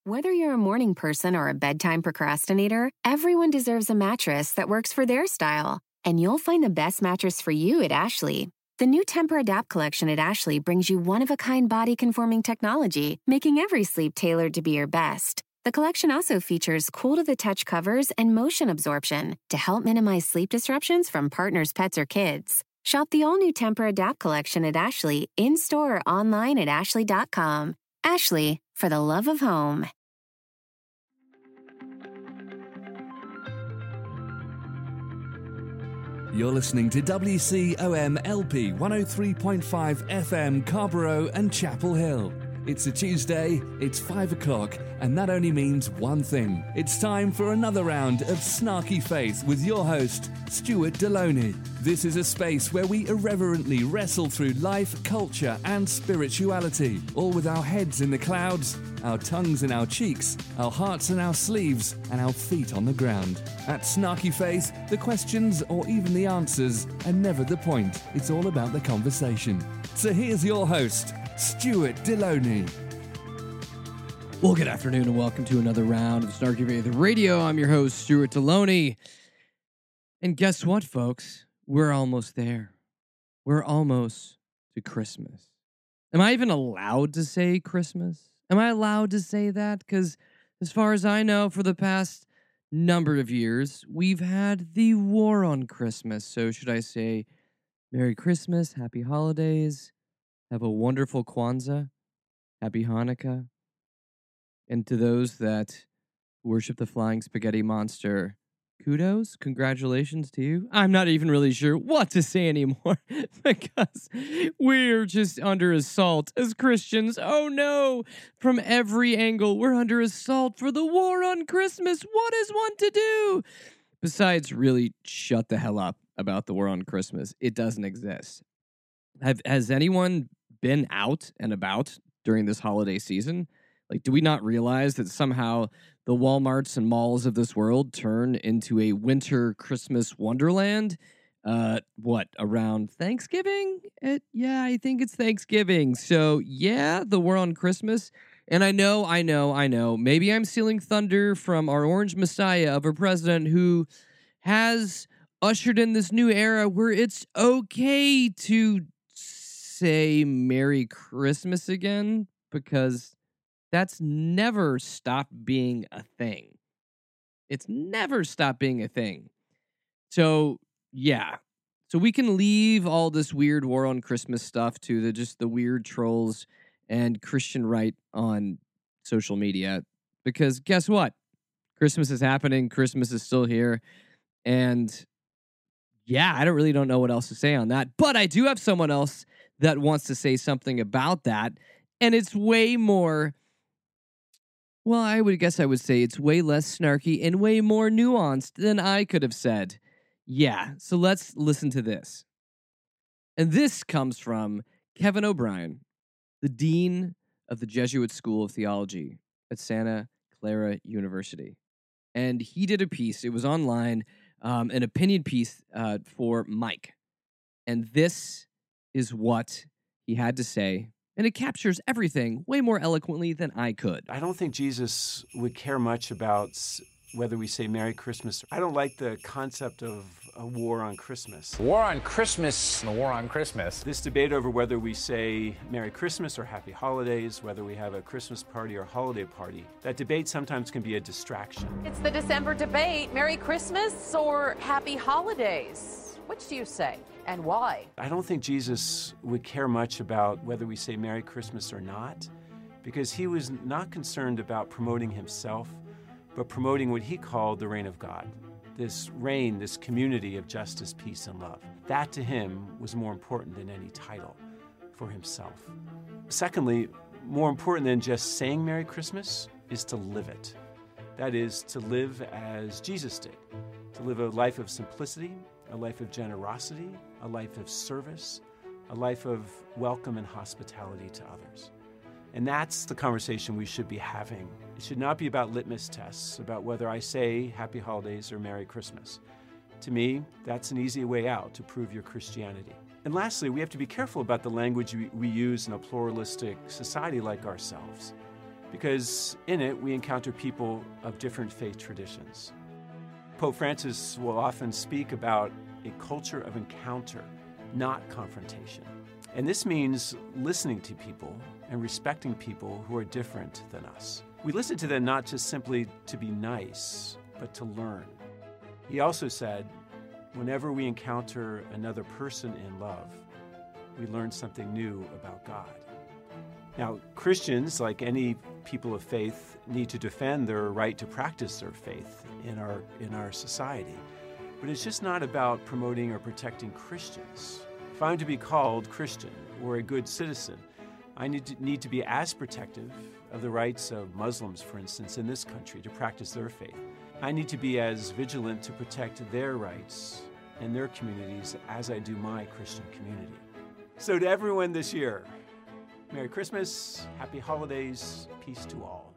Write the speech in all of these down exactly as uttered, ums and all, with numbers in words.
Whether you're a morning person or a bedtime procrastinator, everyone deserves a mattress that works for their style. And you'll find the best mattress for you at Ashley. The new Temper-Adapt collection at Ashley brings you one-of-a-kind body-conforming technology, making every sleep tailored to be your best. The collection also features cool-to-the-touch covers and motion absorption to help minimize sleep disruptions from partners, pets, or kids. Shop the all-new Temper-Adapt collection at Ashley, in-store or online at ashley dot com. Ashley, for the love of home. You're listening to W C O M L P one oh three point five F M Carrborough and Chapel Hill. It's a Tuesday, it's five o'clock, and that only means one thing. It's time for another round of Snarky Faith with your host, Stuart Deloney. This is a space where we irreverently wrestle through life, culture, and spirituality, all with our heads in the clouds, our tongues in our cheeks, our hearts in our sleeves, and our feet on the ground. At Snarky Faith, the questions or even the answers are never the point. It's all about the conversation. So here's your host, Stuart Deloney. Well, good afternoon and welcome to another round of Snarky Faith Radio. I'm your host, Stuart Deloney. And guess what, folks? We're almost there. We're almost to Christmas. Am I even allowed to say Christmas? Am I allowed to say that? Because as far as I know, for the past number of years, we've had the war on Christmas. So should I say Merry Christmas, Happy Holidays, have a wonderful Kwanzaa, Happy Hanukkah, and to those that worship the flying spaghetti monster, kudos, congratulations to you. I'm not even really sure what to say anymore because we're just under assault as Christians. Oh no, from every angle, we're under assault for the war on Christmas. What is one to do? Besides really shut the hell up about the war on Christmas. It doesn't exist. Have, has anyone been out and about during this holiday season? Like, do we not realize that somehow the Walmarts and malls of this world turn into a winter Christmas wonderland? Uh, what, around Thanksgiving? It, yeah, I think it's Thanksgiving. So, yeah, the war on Christmas. And I know, I know, I know, maybe I'm stealing thunder from our orange messiah of a president who has ushered in this new era where it's okay to say Merry Christmas again, because that's never stopped being a thing. It's never stopped being a thing. So, yeah. So we can leave all this weird war on Christmas stuff to the just the weird trolls and Christian right on social media, because guess what? Christmas is happening. Christmas is still here. And yeah, I don't really don't know what else to say on that, but I do have someone else that wants to say something about that, and it's way more, well, I would guess I would say it's way less snarky and way more nuanced than I could have said. Yeah, so let's listen to this. And this comes from Kevin O'Brien, the Dean of the Jesuit School of Theology at Santa Clara University. And he did a piece, it was online, um, an opinion piece uh, for Mike. And this is what he had to say, and it captures everything way more eloquently than I could. I don't think Jesus would care much about whether we say Merry Christmas. I don't like the concept of a war on Christmas. War on Christmas, the war on Christmas. This debate over whether we say Merry Christmas or Happy Holidays, whether we have a Christmas party or holiday party, that debate sometimes can be a distraction. It's the December debate, Merry Christmas or Happy Holidays. Which do you say? And why? I don't think Jesus would care much about whether we say Merry Christmas or not, because he was not concerned about promoting himself, but promoting what he called the reign of God. This reign, this community of justice, peace, and love. That to him was more important than any title for himself. Secondly, more important than just saying Merry Christmas is to live it. That is, to live as Jesus did, to live a life of simplicity, a life of generosity, a life of service, a life of welcome and hospitality to others. And that's the conversation we should be having. It should not be about litmus tests, about whether I say Happy Holidays or Merry Christmas. To me, that's an easy way out to prove your Christianity. And lastly, we have to be careful about the language we, we use in a pluralistic society like ourselves, because in it we encounter people of different faith traditions. Pope Francis will often speak about a culture of encounter, not confrontation. And this means listening to people and respecting people who are different than us. We listen to them not just simply to be nice, but to learn. He also said, whenever we encounter another person in love, we learn something new about God. Now, Christians, like any people of faith, need to defend their right to practice their faith in our, in our society. But it's just not about promoting or protecting Christians. If I'm to be called Christian or a good citizen, I need to, need to be as protective of the rights of Muslims, for instance, in this country to practice their faith. I need to be as vigilant to protect their rights and their communities as I do my Christian community. So to everyone this year, Merry Christmas, Happy Holidays, peace to all.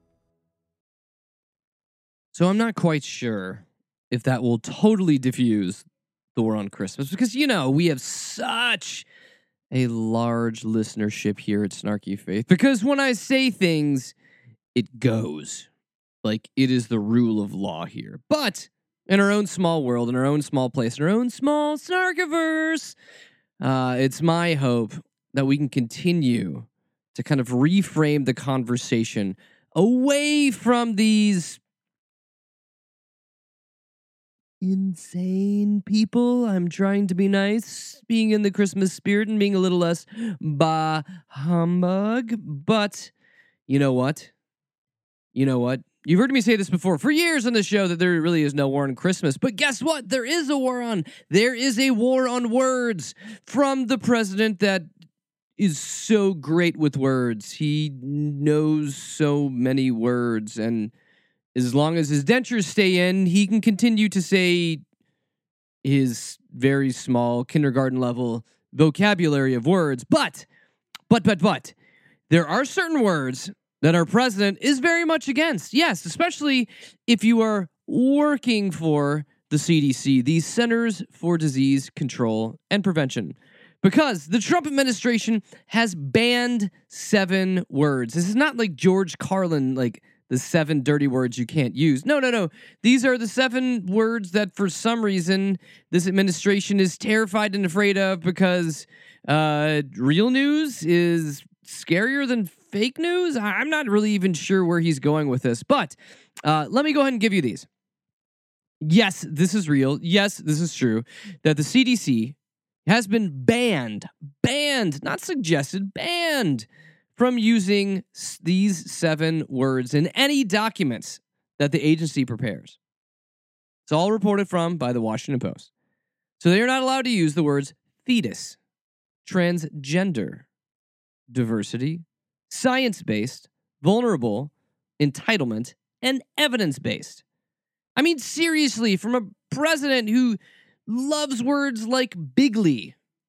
So I'm not quite sure if that will totally diffuse the war on Christmas, because, you know, we have such a large listenership here at Snarky Faith, because when I say things, it goes. Like, it is the rule of law here. But in our own small world, in our own small place, in our own small Snarkiverse, uh, it's my hope that we can continue to kind of reframe the conversation away from these insane people. I'm trying to be nice, being in the Christmas spirit and being a little less bah humbug. But you know what? You know what? You've heard me say this before for years on the show that there really is no war on Christmas. But guess what? There is a war on. There is a war on words from the president that is so great with words. He knows so many words, and as long as his dentures stay in, he can continue to say his very small kindergarten level vocabulary of words. But, but, but, but, there are certain words that our president is very much against. Yes, especially if you are working for the C D C, the Centers for Disease Control and Prevention. Because the Trump administration has banned seven words. This is not like George Carlin, like the seven dirty words you can't use. No, no, no. These are the seven words that for some reason this administration is terrified and afraid of because uh, real news is scarier than fake news. I'm not really even sure where he's going with this, but uh, let me go ahead and give you these. Yes, this is real. Yes, this is true that the C D C has been banned, banned, not suggested, banned from using s- these seven words in any documents that the agency prepares. It's all reported from by the Washington Post. So they are not allowed to use the words fetus, transgender, diversity, science-based, vulnerable, entitlement, and evidence-based. I mean, seriously, from a president who loves words like bigly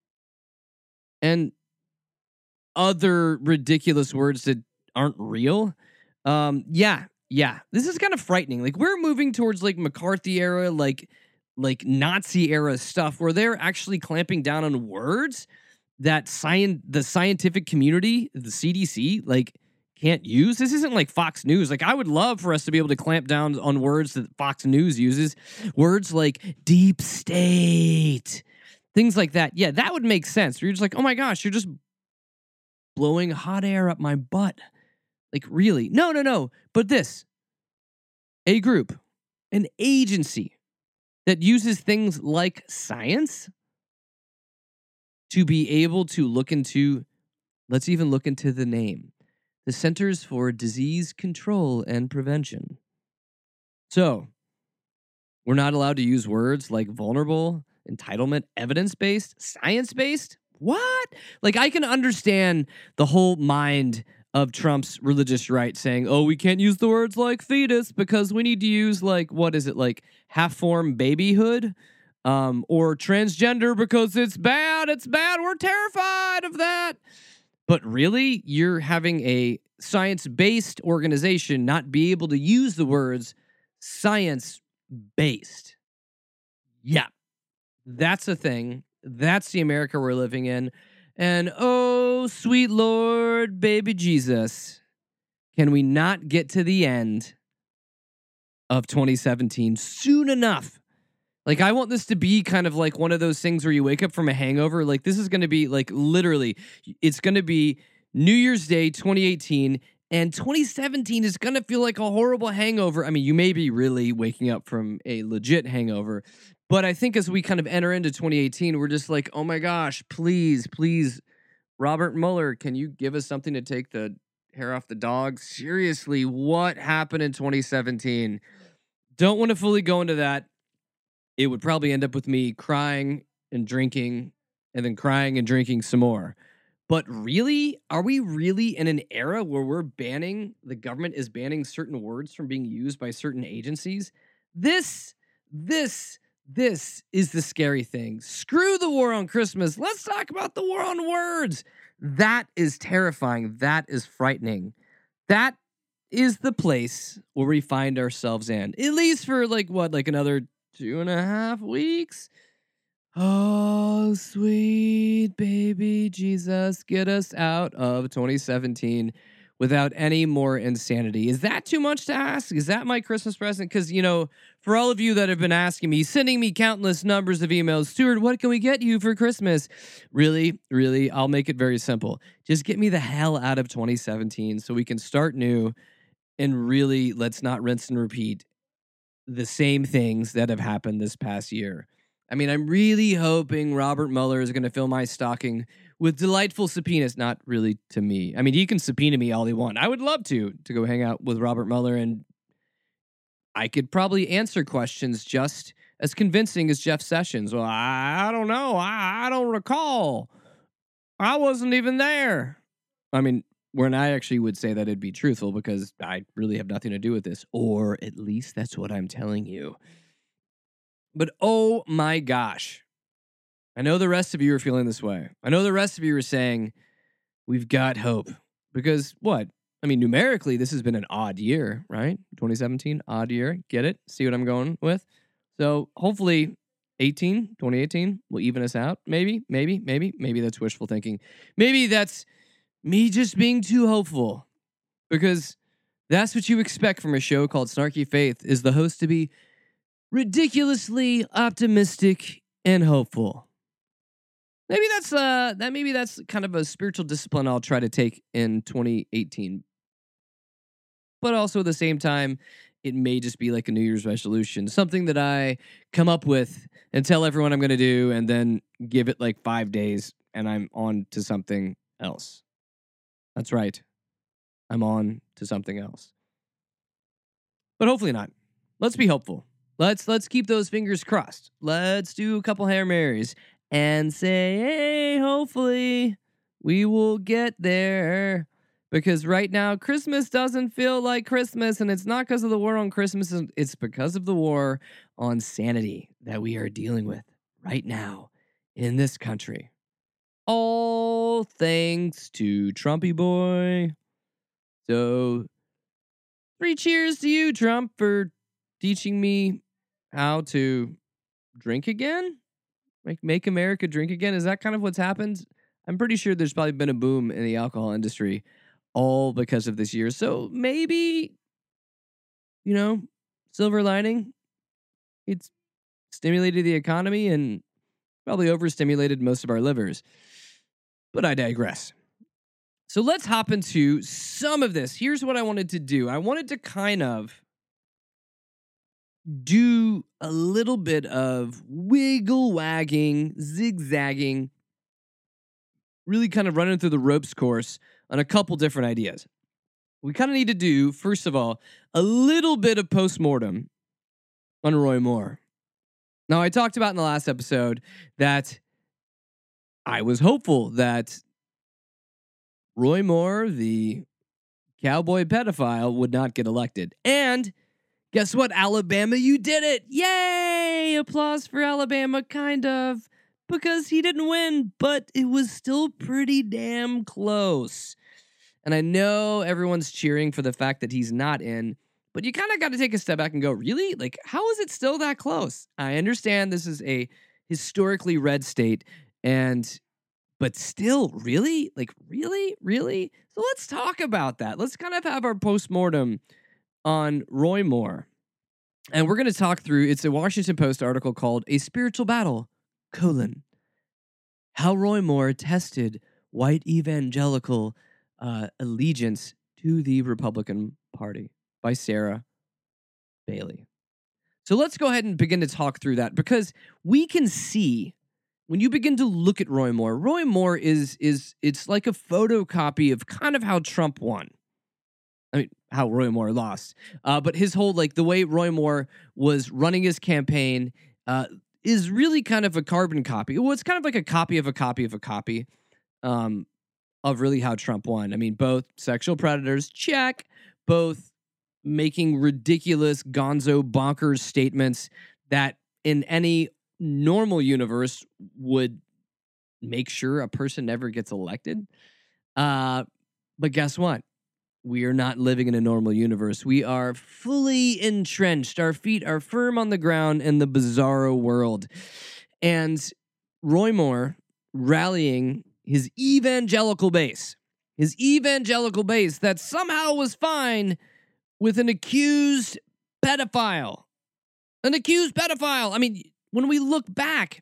and other ridiculous words that aren't real. Um, yeah, yeah. This is kind of frightening. Like, we're moving towards like McCarthy era, like like Nazi era stuff where they're actually clamping down on words that science, the scientific community, the C D C, like can't use. This isn't like Fox News. Like, I would love for us to be able to clamp down on words that Fox News uses. Words like deep state, things like that. Yeah, that would make sense. You're just like, oh my gosh, you're just blowing hot air up my butt. Like, really? No, no, no. But this, a group, an agency that uses things like science to be able to look into, let's even look into the name, the Centers for Disease Control and Prevention. So, we're not allowed to use words like vulnerable, entitlement, evidence-based, science-based? What? Like, I can understand the whole mind of Trump's religious right saying, oh, we can't use the words like fetus because we need to use, like, what is it, like half-form babyhood? Um, or transgender because it's bad, it's bad, we're terrified of that. But really, you're having a science-based organization not be able to use the words science-based. Yeah, that's a thing. That's the America we're living in. And oh, sweet Lord, baby Jesus, Can we not get to the end of twenty seventeen soon enough? Like, I want this to be kind of like one of those things where you wake up from a hangover. Like, this is going to be like literally, it's going to be New Year's Day twenty eighteen, and twenty seventeen is going to feel like a horrible hangover. I mean, you may be really waking up from a legit hangover, but I think as we kind of enter into twenty eighteen, we're just like, oh my gosh, please, please, Robert Mueller, can you give us something to take the hair off the dog? Seriously, what happened in twenty seventeen? Don't want to fully go into that. It would probably end up with me crying and drinking and then crying and drinking some more. But really, are we really in an era where we're banning, the government is banning certain words from being used by certain agencies? This, this, this is the scary thing. Screw the war on Christmas. Let's talk about the war on words. That is terrifying. That is frightening. That is the place where we find ourselves in, at least for like what, like another two and a half weeks. Oh, sweet baby Jesus, get us out of twenty seventeen without any more insanity. Is that too much to ask? Is that my Christmas present? Because, you know, for all of you that have been asking me, sending me countless numbers of emails, Stuart, what can we get you for Christmas? Really, really, I'll make it very simple. Just get me the hell out of twenty seventeen so we can start new, and really let's not rinse and repeat the same things that have happened this past year. I mean, I'm really hoping Robert Mueller is going to fill my stocking with delightful subpoenas. Not really to me. I mean, he can subpoena me all he wants. I would love to, to go hang out with Robert Mueller, and I could probably answer questions just as convincing as Jeff Sessions. Well, I, I don't know. I, I don't recall. I wasn't even there. I mean, when I actually would say that it'd be truthful because I really have nothing to do with this, or at least that's what I'm telling you. But oh my gosh, I know the rest of you are feeling this way. I know the rest of you are saying, we've got hope. Because what? I mean, numerically, this has been an odd year, right? twenty seventeen, odd year. Get it? See what I'm going with? So hopefully eighteen, twenty eighteen will even us out. Maybe, maybe, maybe, maybe that's wishful thinking. Maybe that's me just being too hopeful, because that's what you expect from a show called Snarky Faith, is the host to be ridiculously optimistic and hopeful. Maybe that's uh that maybe that's kind of a spiritual discipline I'll try to take in twenty eighteen. But also at the same time, it may just be like a New Year's resolution, something that I come up with and tell everyone I'm going to do, and then give it like five days and I'm on to something else. That's right. I'm on to something else. But hopefully not. Let's be hopeful. Let's let's keep those fingers crossed. Let's do a couple Hail Marys and say, hey, hopefully we will get there. Because right now, Christmas doesn't feel like Christmas, and it's not because of the war on Christmas. It's because of the war on sanity that we are dealing with right now in this country. All thanks to Trumpy Boy. So, three cheers to you, Trump, for teaching me how to drink again? Like, make America drink again? Is that kind of what's happened? I'm pretty sure there's probably been a boom in the alcohol industry all because of this year. So maybe, you know, silver lining, it's stimulated the economy and probably overstimulated most of our livers. But I digress. So let's hop into some of this. Here's what I wanted to do. I wanted to kind of do a little bit of wiggle wagging, zigzagging, really kind of running through the ropes course on a couple different ideas. We kind of need to do, first of all, a little bit of postmortem on Roy Moore. Now, I talked about in the last episode that I was hopeful that Roy Moore, the cowboy pedophile, would not get elected. And guess what, Alabama? You did it! Yay! Applause for Alabama, kind of. Because he didn't win, but it was still pretty damn close. And I know everyone's cheering for the fact that he's not in, but you kind of got to take a step back and go, really? Like, how is it still that close? I understand this is a historically red state, and but still, really? Like, really? Really? So let's talk about that. Let's kind of have our postmortem on Roy Moore. And we're going to talk through, it's a Washington Post article called A Spiritual Battle, colon, how Roy Moore tested white evangelical uh, allegiance to the Republican Party by Sarah Bailey. So let's go ahead and begin to talk through that, because we can see when you begin to look at Roy Moore, Roy Moore is, is it's like a photocopy of kind of how Trump won. I mean, how Roy Moore lost. Uh, but his whole, like, the way Roy Moore was running his campaign uh, is really kind of a carbon copy. Well, it's kind of like a copy of a copy of a copy um, of really how Trump won. I mean, both sexual predators, check. Both making ridiculous gonzo bonkers statements that in any normal universe would make sure a person never gets elected. Uh, but guess what? We are not living in a normal universe. We are fully entrenched. Our feet are firm on the ground in the bizarro world. And Roy Moore rallying his evangelical base, his evangelical base that somehow was fine with an accused pedophile. An accused pedophile. I mean, when we look back,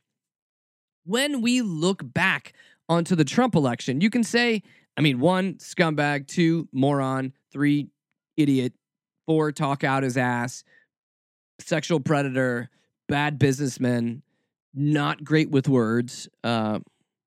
when we look back onto the Trump election, you can say, I mean, one, scumbag, two, moron, three, idiot, four, talk out his ass, sexual predator, bad businessman, not great with words. Uh,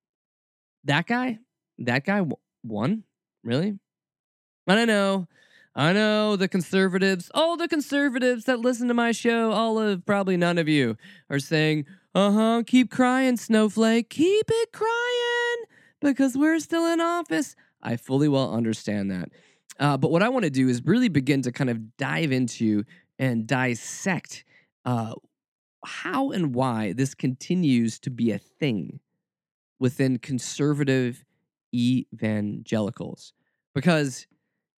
that guy, that guy w- won? Really? And I know, I know the conservatives, all the conservatives that listen to my show, all of, probably none of you, are saying, uh-huh, keep crying, snowflake, keep it crying, because we're still in office. I fully well understand that. Uh, but what I want to do is really begin to kind of dive into and dissect uh, how and why this continues to be a thing within conservative evangelicals. Because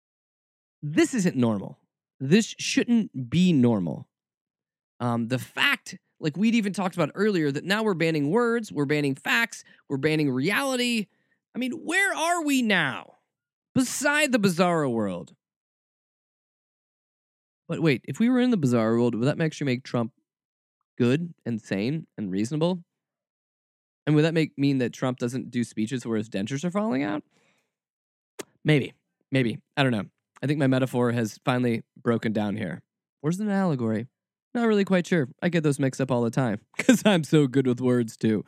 this isn't normal. This shouldn't be normal. Um, the fact, like we'd even talked about earlier, that now we're banning words, we're banning facts, we're banning reality. I mean, where are we now? Beside the bizarro world. But wait, if we were in the bizarro world, would that actually make Trump good and sane and reasonable? And would that make mean that Trump doesn't do speeches where his dentures are falling out? Maybe. Maybe. I don't know. I think my metaphor has finally broken down here. Or is it an allegory? Not really quite sure. I get those mixed up all the time because I'm so good with words too.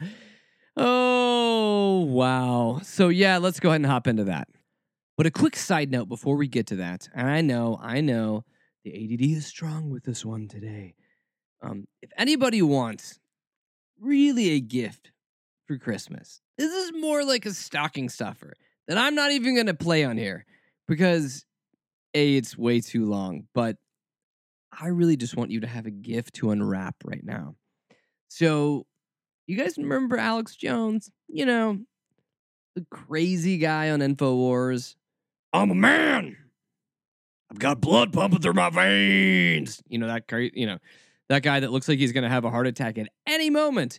Oh, wow. So yeah, let's go ahead and hop into that. But a quick side note before we get to that, and I know, I know, the A D D is strong with this one today. Um, if anybody wants really a gift for Christmas, this is more like a stocking stuffer that I'm not even going to play on here because, A, it's way too long, but I really just want you to have a gift to unwrap right now. So, you guys remember Alex Jones? You know, the crazy guy on InfoWars. I'm a man. I've got blood pumping through my veins. You know, that crazy, you know, that guy that looks like he's going to have a heart attack at any moment.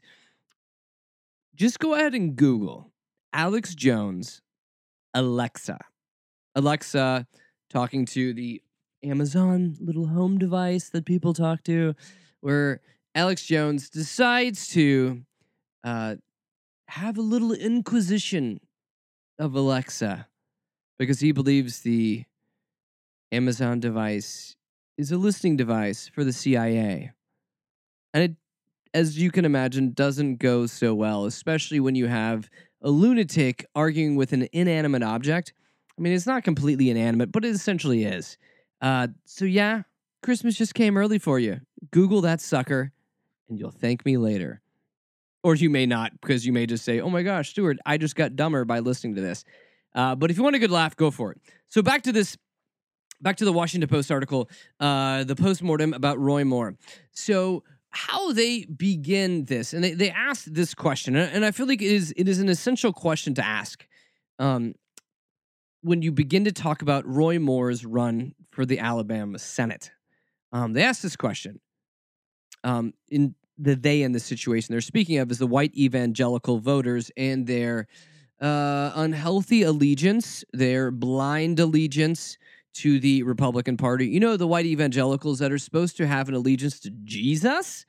Just go ahead and Google Alex Jones, Alexa. Alexa talking to the Amazon little home device that people talk to, where Alex Jones decides to uh, have a little inquisition of Alexa because he believes the Amazon device is a listening device for the C I A. And it, as you can imagine, doesn't go so well, especially when you have a lunatic arguing with an inanimate object. I mean, it's not completely inanimate, but it essentially is. Uh, so yeah, Christmas just came early for you. Google that sucker, and you'll thank me later. Or you may not, because you may just say, oh my gosh, Stuart, I just got dumber by listening to this. Uh, but if you want a good laugh, go for it. So back to this, back to the Washington Post article, uh, the postmortem about Roy Moore. So how they begin this, and they, they asked this question, and I feel like it is, it is an essential question to ask. Um, when you begin to talk about Roy Moore's run for the Alabama Senate. Um, they asked this question. Um, in the they in this situation they're speaking of is the white evangelical voters and their uh, unhealthy allegiance, their blind allegiance to the Republican Party. You know, the white evangelicals that are supposed to have an allegiance to Jesus?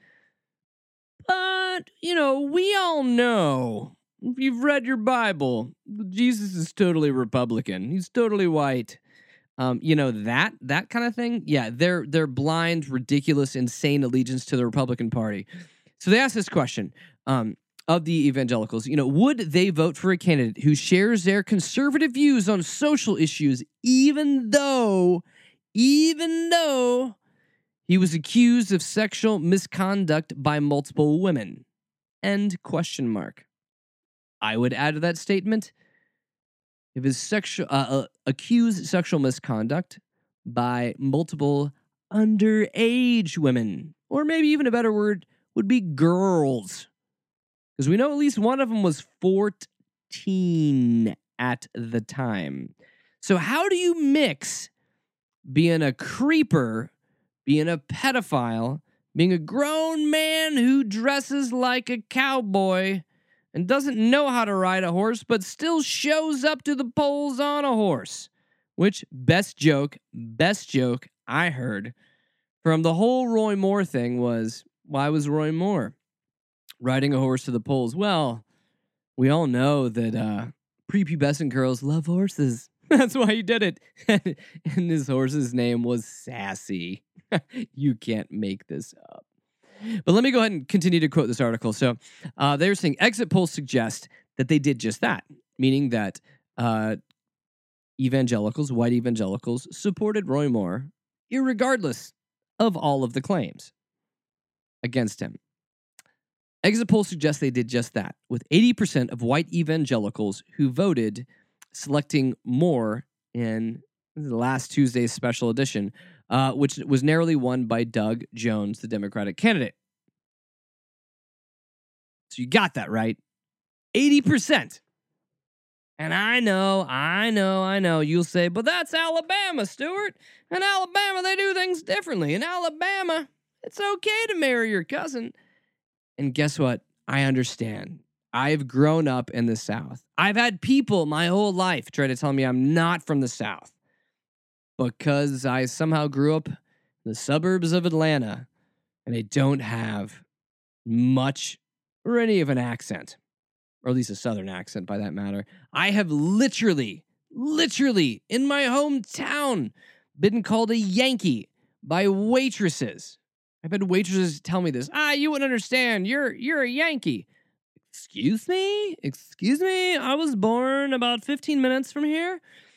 But, you know, we all know, if you've read your Bible, Jesus is totally Republican. He's totally white. Um, you know, that that kind of thing. Yeah, they're they're blind, ridiculous, insane allegiance to the Republican Party. So they asked this question um, of the evangelicals. You know, would they vote for a candidate who shares their conservative views on social issues, even though, even though he was accused of sexual misconduct by multiple women? End question mark. I would add to that statement, if his sexual uh, uh, accused sexual misconduct by multiple underage women, or maybe even a better word would be girls, because we know at least one of them was fourteen at the time. So how do you mix being a creeper, being a pedophile, being a grown man who dresses like a cowboy and doesn't know how to ride a horse, but still shows up to the polls on a horse? Which, best joke, best joke I heard from the whole Roy Moore thing was, why was Roy Moore riding a horse to the polls? Well, we all know that uh, prepubescent girls love horses. That's why he did it. And his horse's name was Sassy. You can't make this up. But let me go ahead and continue to quote this article. So uh, they were saying exit polls suggest that they did just that, meaning that uh, evangelicals, white evangelicals, supported Roy Moore, irregardless of all of the claims against him. Exit polls suggest they did just that, with eighty percent of white evangelicals who voted selecting Moore in the last Tuesday's special edition, uh, which was narrowly won by Doug Jones, the Democratic candidate. So you got that right. eighty percent. And I know, I know, I know, you'll say, but that's Alabama, Stuart. In Alabama, they do things differently. In Alabama, it's okay to marry your cousin. And guess what? I understand. I've grown up in the South. I've had people my whole life try to tell me I'm not from the South because I somehow grew up in the suburbs of Atlanta and I don't have much or any of an accent, or at least a Southern accent by that matter. I have literally, literally in my hometown been called a Yankee by waitresses. I've had waitresses tell me this. Ah, you wouldn't understand. You're you're a Yankee. Excuse me? Excuse me? I was born about fifteen minutes from here.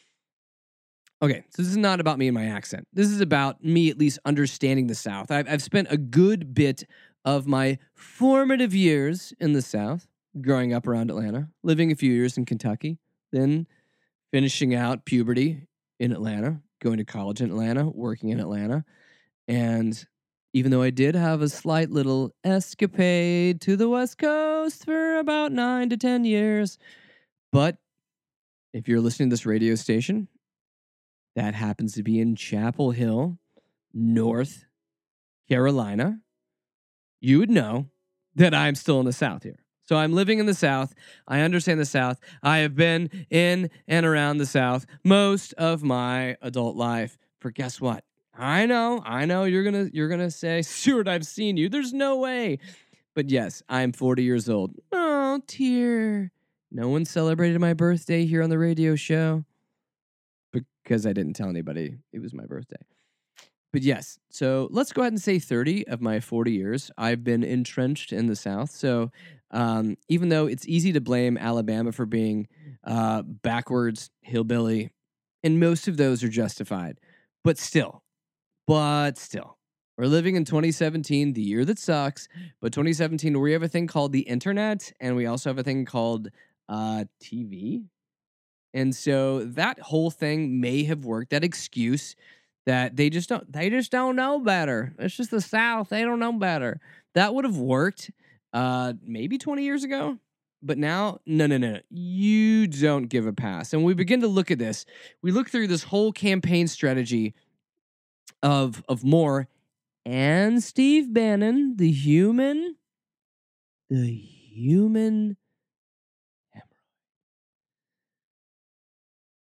Okay, so this is not about me and my accent. This is about me at least understanding the South. I've, I've spent a good bit of my formative years in the South, growing up around Atlanta, living a few years in Kentucky, then finishing out puberty in Atlanta, going to college in Atlanta, working in Atlanta. And even though I did have a slight little escapade to the West Coast for about nine to ten years, but if you're listening to this radio station, that happens to be in Chapel Hill, North Carolina, you would know that I'm still in the South here. So I'm living in the South. I understand the South. I have been in and around the South most of my adult life. For guess what? I know, I know you're gonna you're gonna say, Stuart, I've seen you. There's no way. But yes, I'm forty years old. Oh, dear. No one celebrated my birthday here on the radio show because I didn't tell anybody it was my birthday. But yes, so let's go ahead and say thirty of my forty years. I've been entrenched in the South. So um, even though it's easy to blame Alabama for being uh, backwards, hillbilly, and most of those are justified, but still, but still, we're living in twenty seventeen, the year that sucks, but twenty seventeen, where we have a thing called the internet, and we also have a thing called uh, T V. And so that whole thing may have worked, that excuse that they just don't, they just don't know better. It's just the South. They don't know better. That would have worked uh, maybe twenty years ago. But now, no, no, no, no. You don't give a pass. And we begin to look at this. We look through this whole campaign strategy of, of Moore and Steve Bannon, the human, the human hemorrhoid.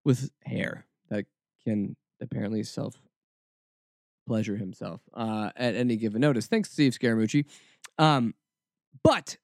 with hair that can apparently self pleasure himself uh, at any given notice. Thanks, Steve Scaramucci. Um, but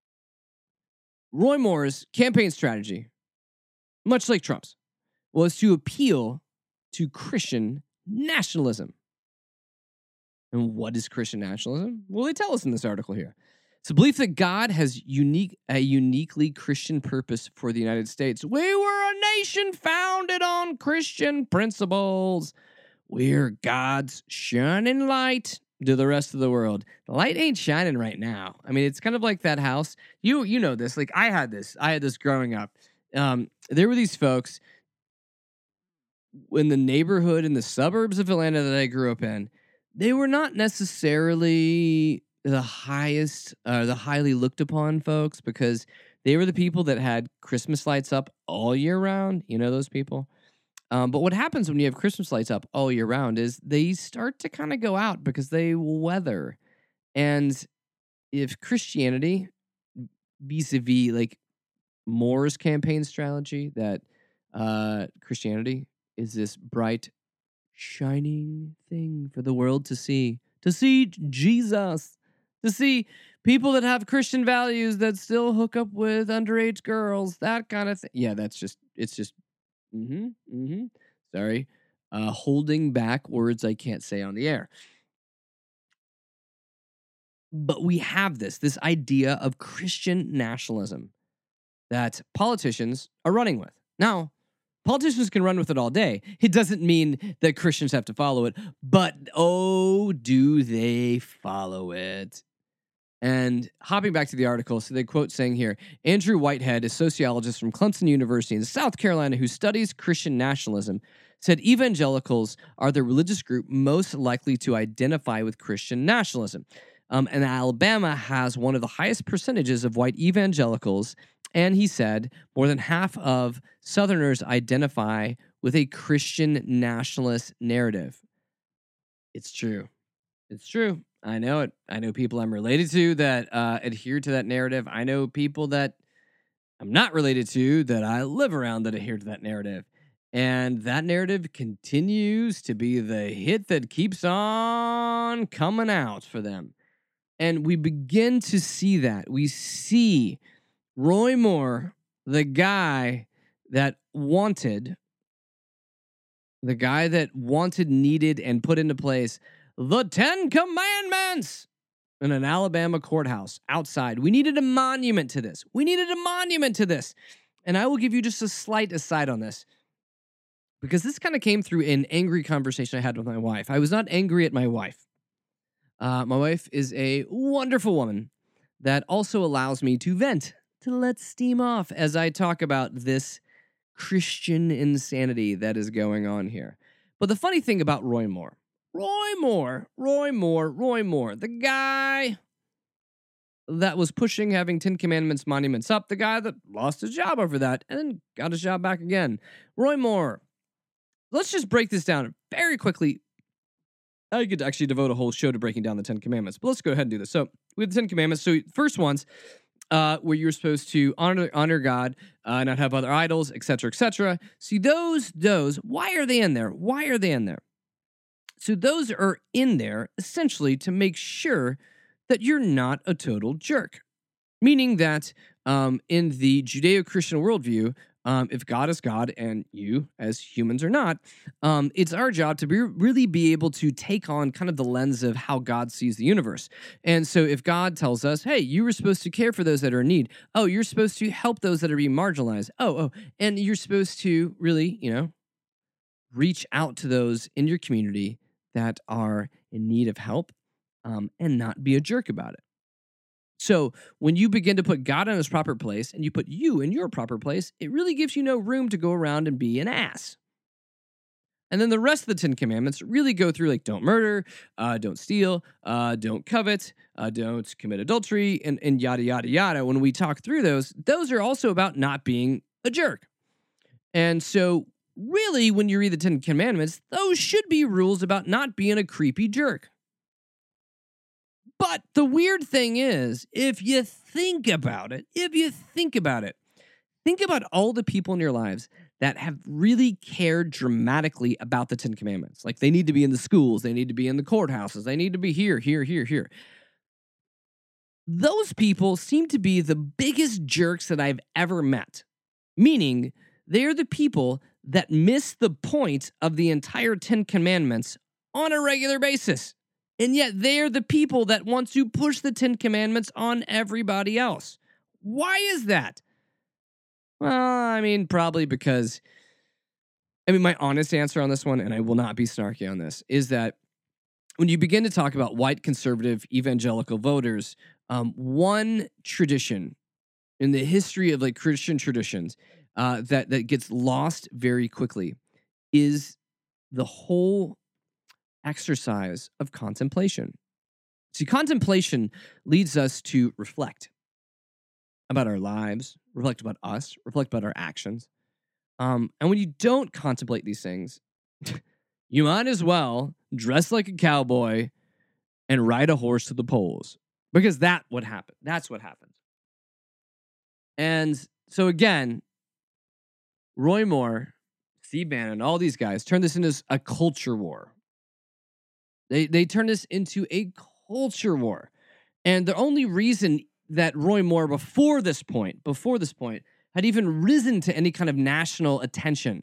Roy Moore's campaign strategy, much like Trump's, was to appeal to Christian nationalism. And what is Christian nationalism? Well, they tell us in this article here. It's a belief that God has unique a uniquely Christian purpose for the United States. We were a nation founded on Christian principles. We're God's shining light to the rest of the world. The light ain't shining right now. I mean, it's kind of like that house. You you know this. Like I had this. I had this growing up. Um, there were these folks in the neighborhood in the suburbs of Atlanta that I grew up in. They were not necessarily the highest, uh, the highly looked upon folks because they were the people that had Christmas lights up all year round. You know those people? Um, but what happens when you have Christmas lights up all year round is they start to kind of go out because they weather. And if Christianity, vis-a-vis like Moore's campaign strategy, that uh, Christianity is this bright, shining thing for the world to see, to see Jesus, to see people that have Christian values that still hook up with underage girls, that kind of thing. Yeah, that's just, it's just, mm-hmm, mm-hmm. Sorry. Uh, holding back words I can't say on the air. But we have this, this idea of Christian nationalism that politicians are running with. Now, politicians can run with it all day. It doesn't mean that Christians have to follow it, but oh, do they follow it? And hopping back to the article, so they quote saying here, Andrew Whitehead, a sociologist from Clemson University in South Carolina who studies Christian nationalism, said evangelicals are the religious group most likely to identify with Christian nationalism. Um, and Alabama has one of the highest percentages of white evangelicals. And he said more than half of Southerners identify with a Christian nationalist narrative. It's true. It's true. I know it. I know people I'm related to that uh, adhere to that narrative. I know people that I'm not related to that I live around that adhere to that narrative. And that narrative continues to be the hit that keeps on coming out for them. And we begin to see that. We see Roy Moore, the guy that wanted, the guy that wanted, needed, and put into place the Ten Commandments in an Alabama courthouse outside. We needed a monument to this. We needed a monument to this. And I will give you just a slight aside on this, because this kind of came through an angry conversation I had with my wife. I was not angry at my wife. Uh, my wife is a wonderful woman that also allows me to vent, to let steam off as I talk about this Christian insanity that is going on here. But the funny thing about Roy Moore, Roy Moore, Roy Moore, Roy Moore, the guy that was pushing having Ten Commandments monuments up, the guy that lost his job over that and then got his job back again. Roy Moore, let's just break this down very quickly. I could actually devote a whole show to breaking down the Ten Commandments, but let's go ahead and do this. So we have the Ten Commandments. So first ones, uh, where you're supposed to honor honor God, uh, not have other idols, et cetera, et cetera. See, those, those, why are they in there? Why are they in there? So those are in there essentially to make sure that you're not a total jerk. Meaning that um, in the Judeo-Christian worldview, Um, if God is God and you as humans are not, um, it's our job to be, really be able to take on kind of the lens of how God sees the universe. And so if God tells us, hey, you were supposed to care for those that are in need. Oh, you're supposed to help those that are being marginalized. Oh, oh, and you're supposed to really, you know, reach out to those in your community that are in need of help um, and not be a jerk about it. So when you begin to put God in his proper place and you put you in your proper place, it really gives you no room to go around and be an ass. And then the rest of the Ten Commandments really go through like don't murder, uh, don't steal, uh, don't covet, uh, don't commit adultery, and, and yada, yada, yada. When we talk through those, those are also about not being a jerk. And so really when you read the Ten Commandments, those should be rules about not being a creepy jerk. But the weird thing is, if you think about it, if you think about it, think about all the people in your lives that have really cared dramatically about the Ten Commandments. Like they need to be in the schools, they need to be in the courthouses, they need to be here, here, here, here. Those people seem to be the biggest jerks that I've ever met, meaning they're the people that miss the point of the entire Ten Commandments on a regular basis. And yet they're the people that want to push the Ten Commandments on everybody else. Why is that? Well, I mean, probably because, I mean, my honest answer on this one, and I will not be snarky on this, is that when you begin to talk about white conservative evangelical voters, um, one tradition in the history of like Christian traditions uh, that, that gets lost very quickly is the whole exercise of contemplation. See, contemplation leads us to reflect about our lives, reflect about us, reflect about our actions. Um, and when you don't contemplate these things, you might as well dress like a cowboy and ride a horse to the polls, because that would happen. That's what happens. And so again, Roy Moore, Steve Bannon, all these guys turn this into a culture war. They they turn this into a culture war. And the only reason that Roy Moore before this point, before this point, had even risen to any kind of national attention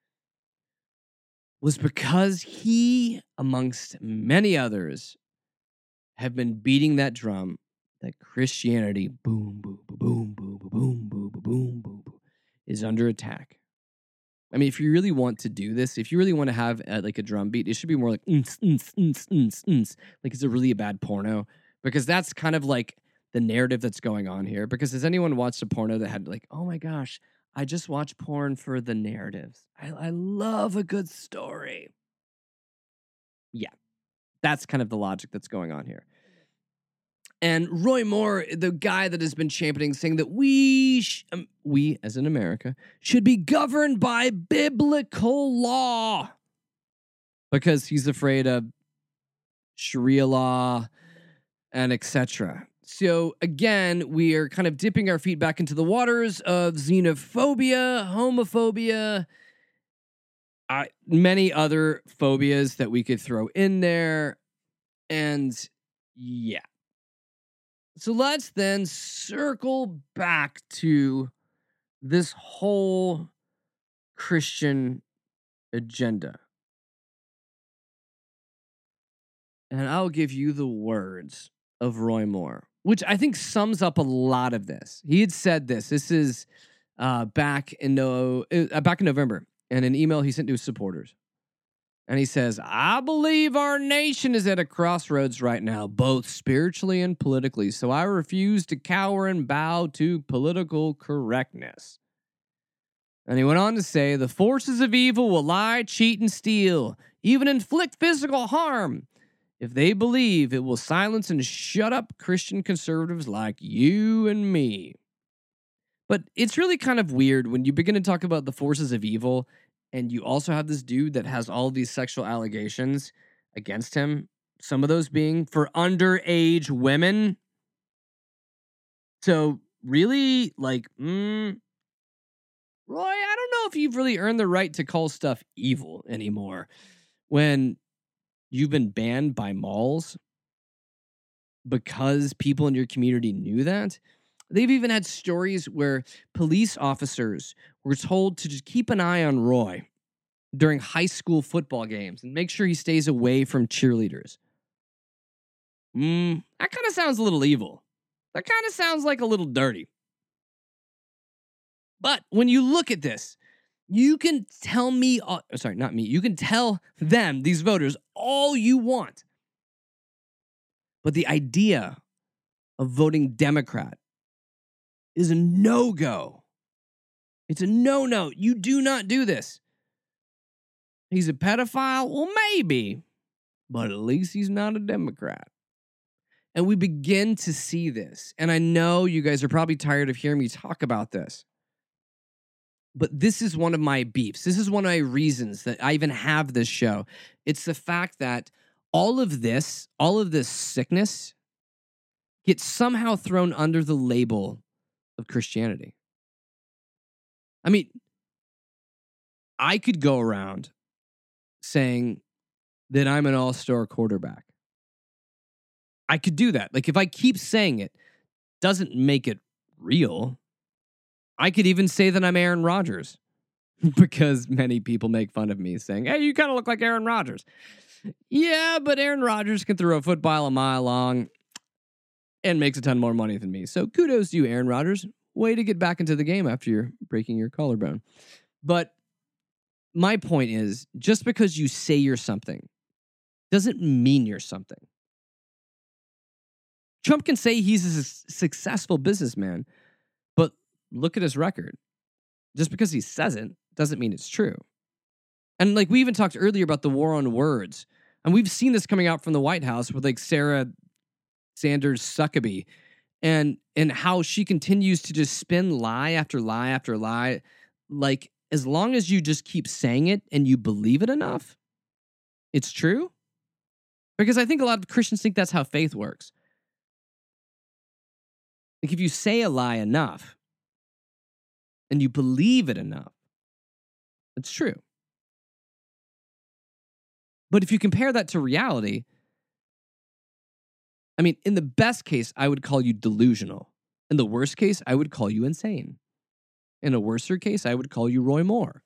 was because he, amongst many others, have been beating that drum that Christianity, boom, boom, boom, boom, boom, boom, boom, boom, boom, boom, is under attack. I mean, if you really want to do this, if you really want to have uh, like a drum beat, it should be more like mm, mm, mm, mm, mm, like it's a really bad porno, because that's kind of like the narrative that's going on here. Because has anyone watched a porno that had like, oh my gosh, I just watch porn for the narratives. I, I love a good story. Yeah, that's kind of the logic that's going on here. And Roy Moore, the guy that has been championing, saying that we, sh- um, we as in America, should be governed by biblical law, because he's afraid of Sharia law and et cetera. So again, we are kind of dipping our feet back into the waters of xenophobia, homophobia, uh, many other phobias that we could throw in there. And yeah. So let's then circle back to this whole Christian agenda. And I'll give you the words of Roy Moore, which I think sums up a lot of this. He had said this. This is uh, back in no, uh, back in November, in an email he sent to his supporters. And he says, I believe our nation is at a crossroads right now, both spiritually and politically, so I refuse to cower and bow to political correctness. And he went on to say, the forces of evil will lie, cheat, and steal, even inflict physical harm, if they believe it will silence and shut up Christian conservatives like you and me. But it's really kind of weird when you begin to talk about the forces of evil, and you also have this dude that has all these sexual allegations against him, some of those being for underage women. So really, like, mm, Roy, I don't know if you've really earned the right to call stuff evil anymore when you've been banned by malls because people in your community knew that. They've even had stories where police officers were told to just keep an eye on Roy during high school football games and make sure he stays away from cheerleaders. Mm, that kind of sounds a little evil. That kind of sounds like a little dirty. But when you look at this, you can tell me, uh, sorry, not me, you can tell them, these voters, all you want. But the idea of voting Democrat is a no-go. It's a no-no. You do not do this. He's a pedophile? Well, maybe. But at least he's not a Democrat. And we begin to see this. And I know you guys are probably tired of hearing me talk about this. But this is one of my beefs. This is one of my reasons that I even have this show. It's the fact that all of this, all of this sickness gets somehow thrown under the label of Christianity. I mean, I could go around saying that I'm an all-star quarterback. I could do that. Like, if I keep saying it, doesn't make it real. I could even say that I'm Aaron Rodgers because many people make fun of me saying, hey, you kind of look like Aaron Rodgers. Yeah, but Aaron Rodgers can throw a football a mile long and makes a ton more money than me. So kudos to you, Aaron Rodgers. Way to get back into the game after you're breaking your collarbone. But my point is, just because you say you're something doesn't mean you're something. Trump can say he's a su- successful businessman, but look at his record. Just because he says it doesn't mean it's true. And like we even talked earlier about the war on words. And we've seen this coming out from the White House with like Sarah Sanders Huckabee and and how she continues to just spin lie after lie after lie. Like, as long as you just keep saying it and you believe it enough, it's true. Because I think a lot of Christians think that's how faith works. Like, if you say a lie enough and you believe it enough, it's true. But if you compare that to reality, I mean, in the best case, I would call you delusional. In the worst case, I would call you insane. In a worser case, I would call you Roy Moore.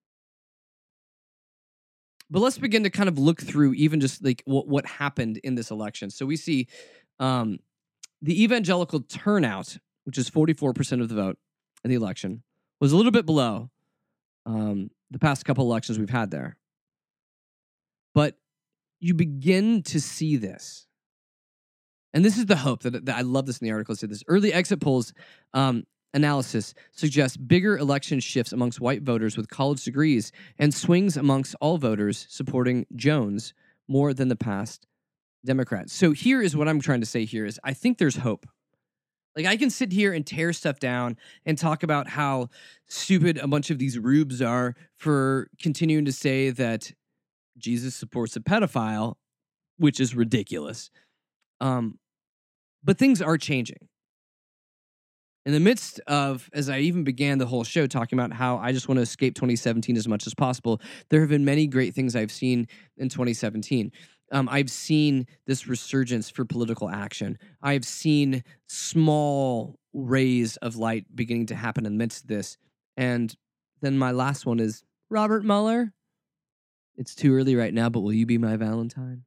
But let's begin to kind of look through even just like what, what happened in this election. So we see um, the evangelical turnout, which is forty-four percent of the vote in the election, was a little bit below um, the past couple elections we've had there. But you begin to see this. And this is the hope that, that I love this in the article. It said this early exit polls um, analysis suggests bigger election shifts amongst white voters with college degrees and swings amongst all voters supporting Jones more than the past Democrats. So here is what I'm trying to say here is I think there's hope. Like, I can sit here and tear stuff down and talk about how stupid a bunch of these rubes are for continuing to say that Jesus supports a pedophile, which is ridiculous. Um, but things are changing. In the midst of, as I even began the whole show talking about how I just want to escape twenty seventeen as much as possible, there have been many great things I've seen in twenty seventeen. Um, I've seen this resurgence for political action. I've seen small rays of light beginning to happen in the midst of this. And then my last one is Robert Mueller. It's too early right now, but will you be my Valentine?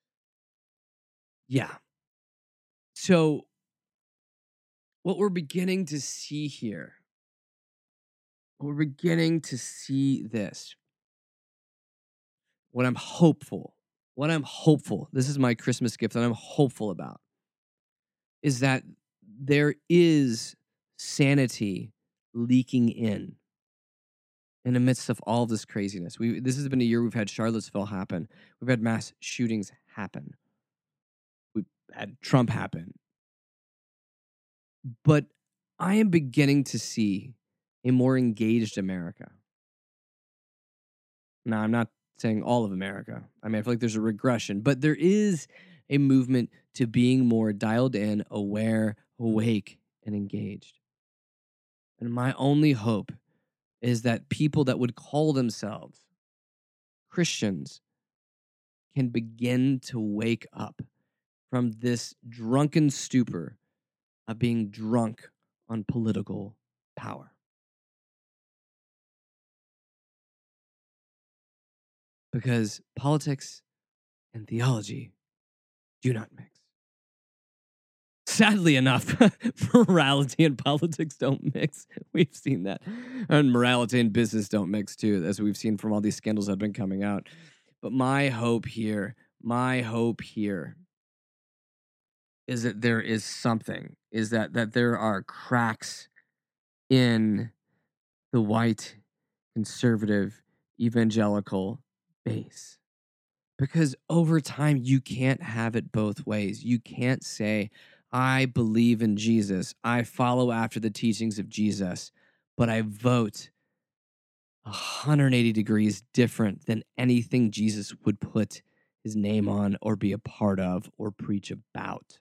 Yeah. So what we're beginning to see here, we're beginning to see this. What I'm hopeful, what I'm hopeful, this is my Christmas gift that I'm hopeful about, is that there is sanity leaking in in the midst of all of this craziness. We this has been a year we've had Charlottesville happen. We've had mass shootings happen. We've had Trump happen. But I am beginning to see a more engaged America. Now, I'm not saying all of America. I mean, I feel like there's a regression, but there is a movement to being more dialed in, aware, awake, and engaged. And my only hope is that people that would call themselves Christians can begin to wake up from this drunken stupor of being drunk on political power. Because politics and theology do not mix. Sadly enough, morality and politics don't mix. We've seen that. And morality and business don't mix too, as we've seen from all these scandals that have been coming out. But my hope here, my hope here is that there is something, is that that there are cracks in the white, conservative, evangelical base. Because over time, you can't have it both ways. You can't say, I believe in Jesus, I follow after the teachings of Jesus, but I vote one hundred eighty degrees different than anything Jesus would put his name on or be a part of or preach about.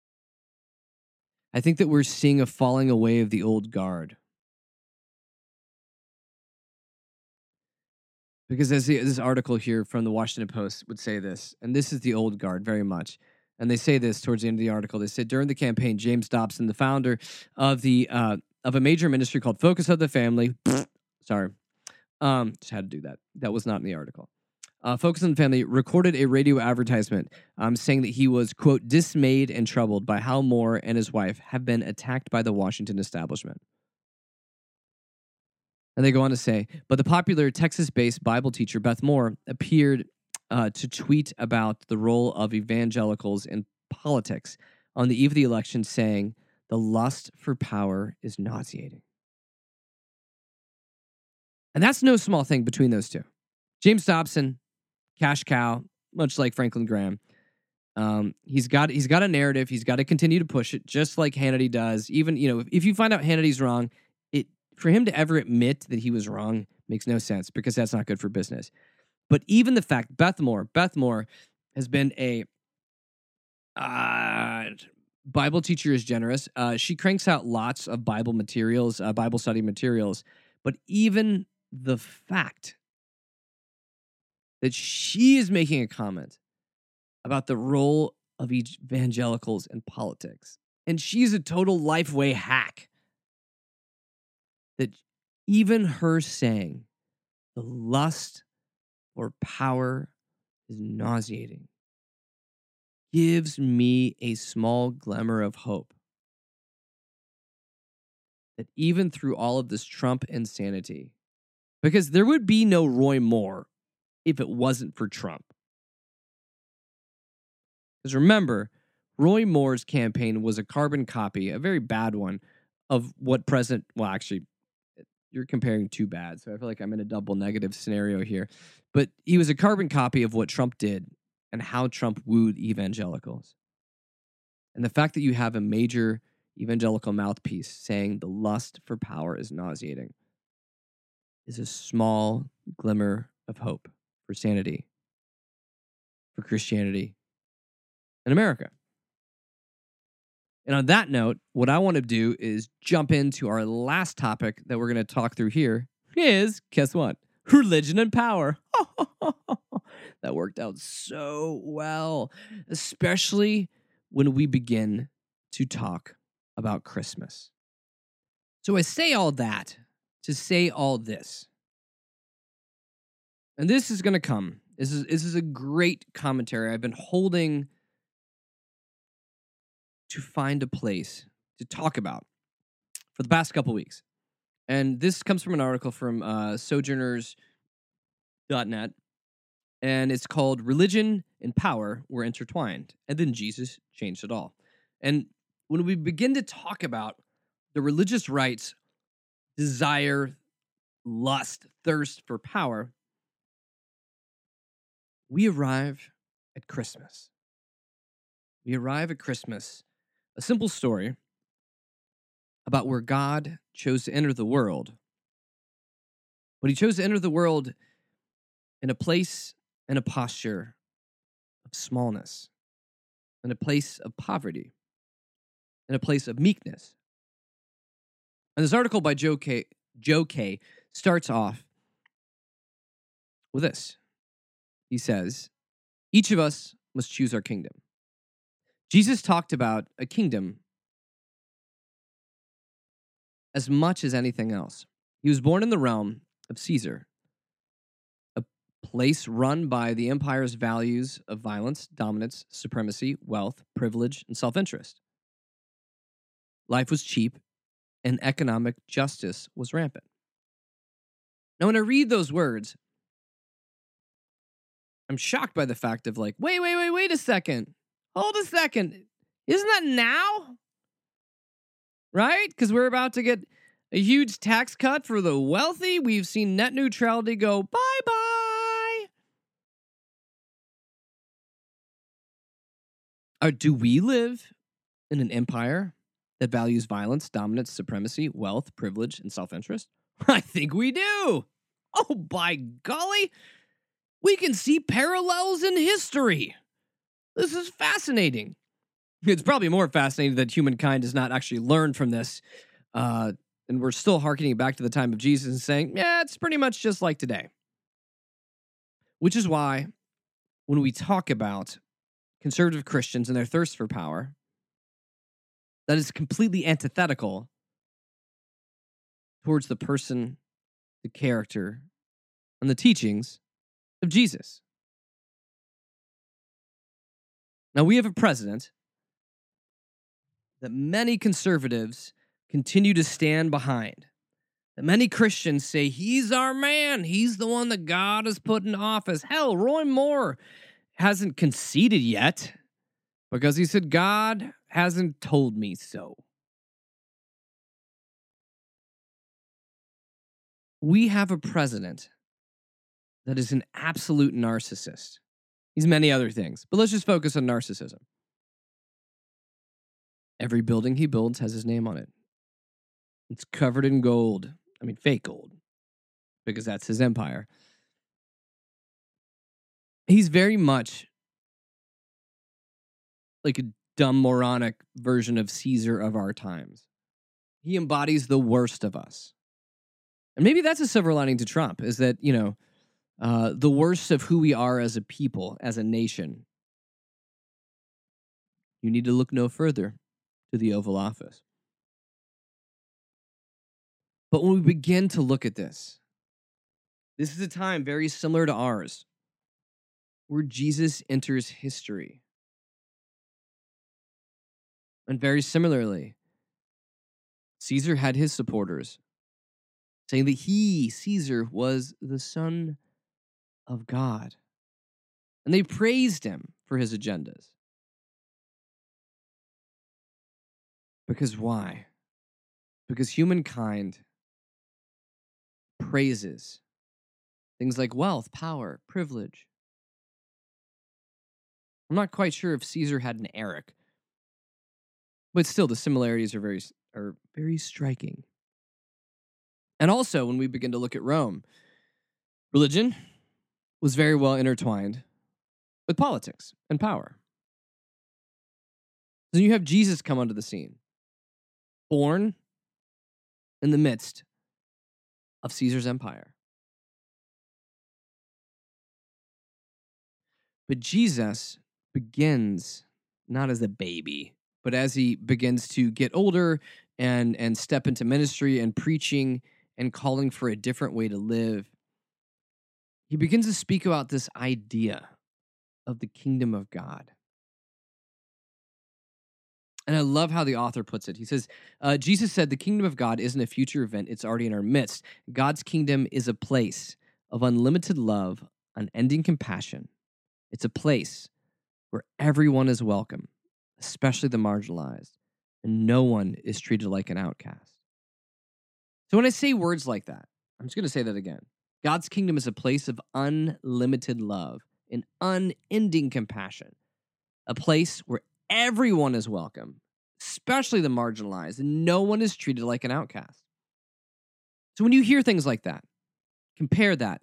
I think that we're seeing a falling away of the old guard. Because as the, this article here from the Washington Post would say this, and this is the old guard very much, and they say this towards the end of the article. They said during the campaign, James Dobson, the founder of the uh, of a major ministry called Focus of the Family, sorry, um, just had to do that. That was not in the article. Uh, Focus on the Family recorded a radio advertisement um, saying that he was, quote, dismayed and troubled by how Moore and his wife have been attacked by the Washington establishment. And they go on to say, but the popular Texas-based Bible teacher Beth Moore appeared uh, to tweet about the role of evangelicals in politics on the eve of the election, saying, the lust for power is nauseating. And that's no small thing between those two. James Dobson, cash cow, much like Franklin Graham. Um, he's got he's got a narrative. He's got to continue to push it, just like Hannity does. Even, you know, if, if you find out Hannity's wrong, it for him to ever admit that he was wrong makes no sense, because that's not good for business. But even the fact, Beth Moore, Beth Moore has been a uh, Bible teacher is generous. Uh, she cranks out lots of Bible materials, uh, Bible study materials. But even the fact that she is making a comment about the role of evangelicals in politics, and she's a total Lifeway hack, that even her saying the lust for power is nauseating gives me a small glimmer of hope that even through all of this Trump insanity, because there would be no Roy Moore if it wasn't for Trump. Because remember, Roy Moore's campaign was a carbon copy, a very bad one, of what President, well, actually, you're comparing two bad, so I feel like I'm in a double negative scenario here. But he was a carbon copy of what Trump did and how Trump wooed evangelicals. And the fact that you have a major evangelical mouthpiece saying the lust for power is nauseating is a small glimmer of hope for sanity, for Christianity in America. And on that note, what I want to do is jump into our last topic that we're going to talk through here is, guess what? Religion and power. That worked out so well, especially when we begin to talk about Christmas. So I say all that to say all this. And this is going to come. This is, this is a great commentary I've been holding to find a place to talk about for the past couple weeks. And this comes from an article from uh, Sojourners dot net, and it's called Religion and Power Were Intertwined, and then Jesus Changed It All. And when we begin to talk about the religious rights, desire, lust, thirst for power, we arrive at Christmas. We arrive at Christmas, a simple story about where God chose to enter the world. But he chose to enter the world in a place and a posture of smallness, in a place of poverty, in a place of meekness. And this article by Joe K. Joe K. starts off with this. He says, each of us must choose our kingdom. Jesus talked about a kingdom as much as anything else. He was born in the realm of Caesar, a place run by the empire's values of violence, dominance, supremacy, wealth, privilege, and self-interest. Life was cheap, and economic justice was rampant. Now, when I read those words, I'm shocked by the fact of like, wait, wait, wait, wait a second. Hold a second. Isn't that now? Right? Because we're about to get a huge tax cut for the wealthy. We've seen net neutrality go bye-bye. Or do we live in an empire that values violence, dominance, supremacy, wealth, privilege, and self-interest? I think we do. Oh, by golly. We can see parallels in history. This is fascinating. It's probably more fascinating that humankind has not actually learned from this. Uh, and we're still hearkening back to the time of Jesus and saying, yeah, it's pretty much just like today. Which is why when we talk about conservative Christians and their thirst for power, that is completely antithetical towards the person, the character, and the teachings of Jesus. Now, we have a president that many conservatives continue to stand behind. That many Christians say, he's our man. He's the one that God has put in office. Hell, Roy Moore hasn't conceded yet because he said, God hasn't told me so. We have a president that is an absolute narcissist. He's many other things, but let's just focus on narcissism. Every building he builds has his name on it. It's covered in gold. I mean, fake gold, because that's his empire. He's very much like a dumb, moronic version of Caesar of our times. He embodies the worst of us. And maybe that's a silver lining to Trump, is that, you know, uh, the worst of who we are as a people, as a nation. You need to look no further to the Oval Office. But when we begin to look at this, this is a time very similar to ours, where Jesus enters history. And very similarly, Caesar had his supporters saying that he, Caesar, was the Son of God. And they praised him for his agendas. Because why? Because humankind praises things like wealth, power, privilege. I'm not quite sure if Caesar had an Eric, but still the similarities are very are very striking. And also, when we begin to look at Rome, religion was very well intertwined with politics and power. Then you have Jesus come onto the scene, born in the midst of Caesar's empire. But Jesus begins not as a baby, but as he begins to get older and, and step into ministry and preaching and calling for a different way to live, he begins to speak about this idea of the kingdom of God. And I love how the author puts it. He says, uh, Jesus said, the kingdom of God isn't a future event. It's already in our midst. God's kingdom is a place of unlimited love, unending compassion. It's a place where everyone is welcome, especially the marginalized, and no one is treated like an outcast. So when I say words like that, I'm just going to say that again. God's kingdom is a place of unlimited love and unending compassion, a place where everyone is welcome, especially the marginalized, and no one is treated like an outcast. So when you hear things like that, compare that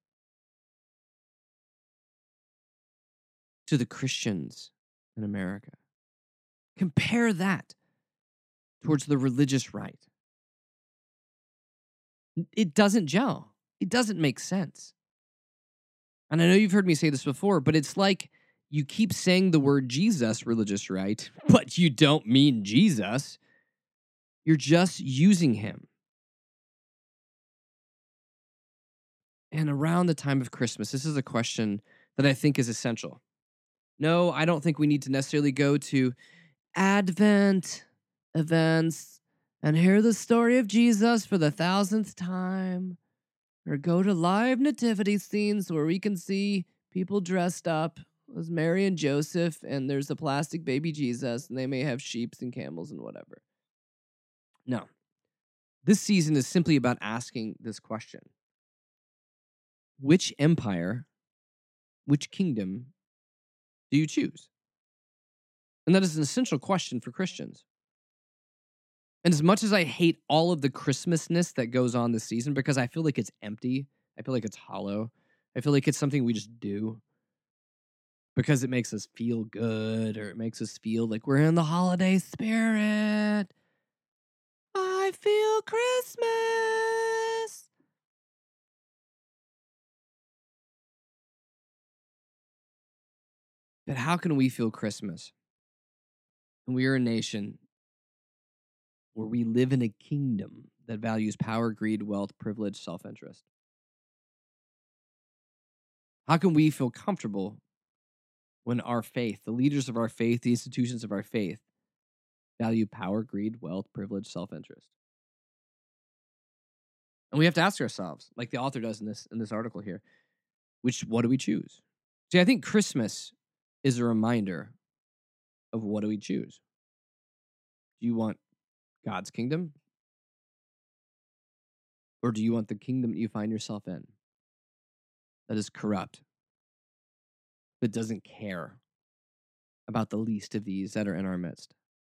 to the Christians in America. Compare that towards the religious right. It doesn't gel. It doesn't make sense. And I know you've heard me say this before, but it's like you keep saying the word Jesus, religious right, but you don't mean Jesus. You're just using him. And around the time of Christmas, this is a question that I think is essential. No, I don't think we need to necessarily go to Advent events and hear the story of Jesus for the thousandth time, or go to live nativity scenes where we can see people dressed up as Mary and Joseph, and there's a plastic baby Jesus, and they may have sheep and camels and whatever. No. This season is simply about asking this question. Which empire, which kingdom do you choose? And that is an essential question for Christians. And as much as I hate all of the Christmasness that goes on this season, because I feel like it's empty, I feel like it's hollow, I feel like it's something we just do because it makes us feel good, or it makes us feel like we're in the holiday spirit. I feel Christmas. But how can we feel Christmas? And we are a nation where we live in a kingdom that values power, greed, wealth, privilege, self-interest. How can we feel comfortable when our faith, the leaders of our faith, the institutions of our faith, value power, greed, wealth, privilege, self-interest? And we have to ask ourselves, like the author does in this in this article here, which what do we choose? See, I think Christmas is a reminder of what do we choose. Do you want God's kingdom? Or do you want the kingdom that you find yourself in that is corrupt, that doesn't care about the least of these that are in our midst?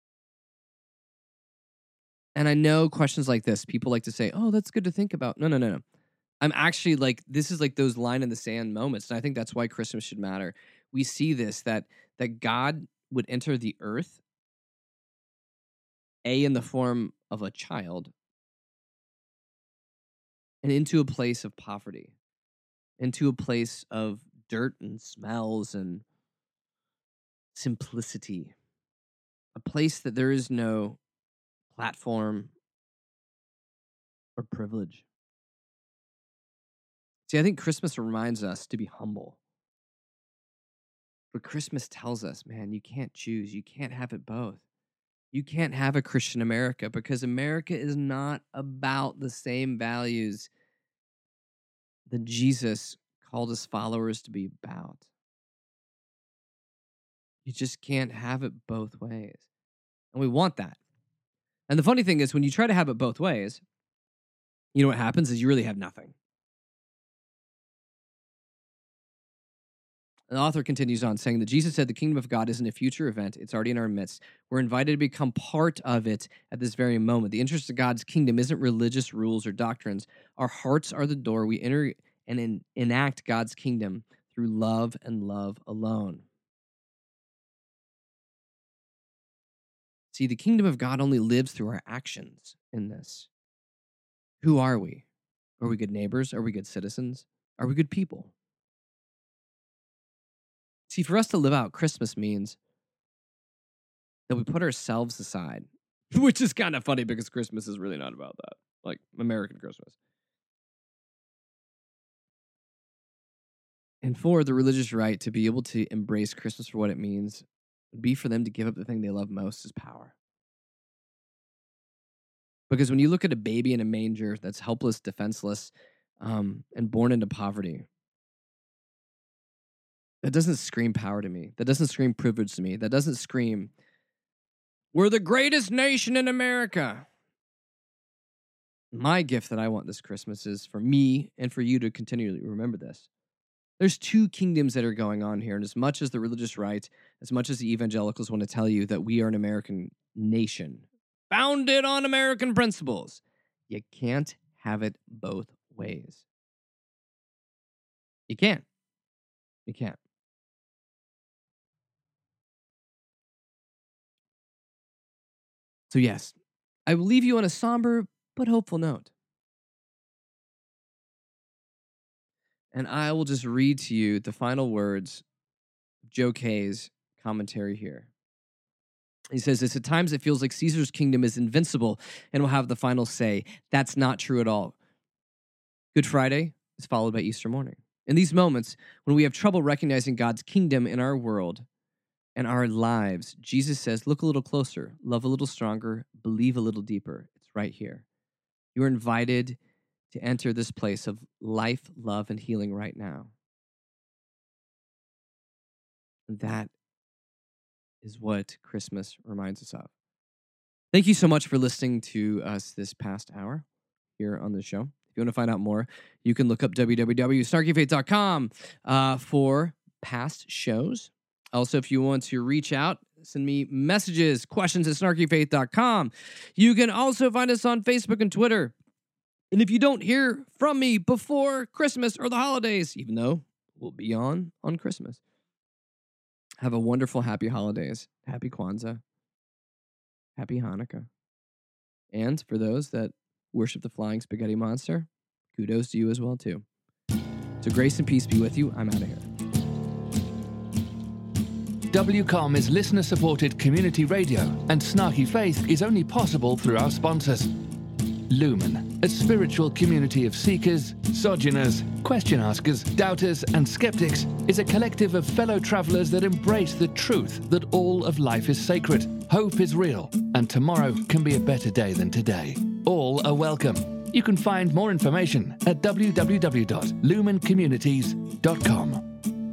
And I know questions like this, people like to say, oh, that's good to think about. No, no, no, no. I'm actually like, this is like those line in the sand moments. And I think that's why Christmas should matter. We see this, that that God would enter the earth, A, in the form of a child, and into a place of poverty, into a place of dirt and smells and simplicity, a place that there is no platform or privilege. See, I think Christmas reminds us to be humble. But Christmas tells us, man, you can't choose. You can't have it both. You can't have a Christian America because America is not about the same values that Jesus called his followers to be about. You just can't have it both ways. And we want that. And the funny thing is, when you try to have it both ways, you know what happens is you really have nothing. The author continues on saying that Jesus said the kingdom of God isn't a future event. It's already in our midst. We're invited to become part of it at this very moment. The interest of God's kingdom isn't religious rules or doctrines. Our hearts are the door. We enter and en- enact God's kingdom through love and love alone. See, the kingdom of God only lives through our actions in this. Who are we? Are we good neighbors? Are we good citizens? Are we good people? See, for us to live out Christmas means that we put ourselves aside, which is kind of funny because Christmas is really not about that, like American Christmas. And for the religious right to be able to embrace Christmas for what it means would be for them to give up the thing they love most is power. Because when you look at a baby in a manger that's helpless, defenseless, um, and born into poverty, that doesn't scream power to me. That doesn't scream privilege to me. That doesn't scream, we're the greatest nation in America. My gift that I want this Christmas is for me and for you to continually remember this. There's two kingdoms that are going on here. And as much as the religious right, as much as the evangelicals want to tell you that we are an American nation, founded on American principles, you can't have it both ways. You can't. You can't. So yes, I will leave you on a somber but hopeful note. And I will just read to you the final words of Joe Kay's commentary here. He says this, at times it feels like Caesar's kingdom is invincible and will have the final say. That's not true at all. Good Friday is followed by Easter morning. In these moments, when we have trouble recognizing God's kingdom in our world and our lives, Jesus says, look a little closer, love a little stronger, believe a little deeper. It's right here. You are invited to enter this place of life, love, and healing right now. And that is what Christmas reminds us of. Thank you so much for listening to us this past hour here on the show. If you want to find out more, you can look up w w w dot snarky faith dot com uh, for past shows. Also, if you want to reach out, send me messages, questions at snarky faith dot com. You can also find us on Facebook and Twitter. And if you don't hear from me before Christmas or the holidays, even though we'll be on on Christmas, have a wonderful, happy holidays. Happy Kwanzaa. Happy Hanukkah. And for those that worship the flying spaghetti monster, kudos to you as well, too. So grace and peace be with you. I'm out of here. W COM is listener-supported community radio, and Snarky Faith is only possible through our sponsors. Lumen, a spiritual community of seekers, sojourners, question askers, doubters, and skeptics, is a collective of fellow travelers that embrace the truth that all of life is sacred, hope is real, and tomorrow can be a better day than today. All are welcome. You can find more information at w w w dot lumen communities dot com.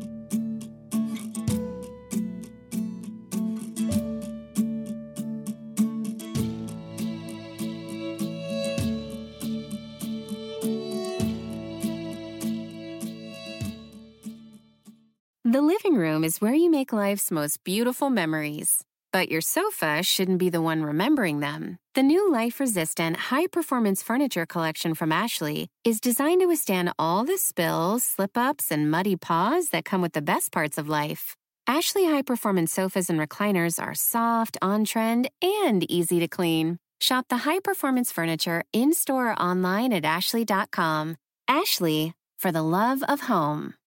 The living room is where you make life's most beautiful memories. But your sofa shouldn't be the one remembering them. The new life-resistant, high-performance furniture collection from Ashley is designed to withstand all the spills, slip-ups, and muddy paws that come with the best parts of life. Ashley high-performance sofas and recliners are soft, on-trend, and easy to clean. Shop the high-performance furniture in-store or online at ashley dot com. Ashley, for the love of home.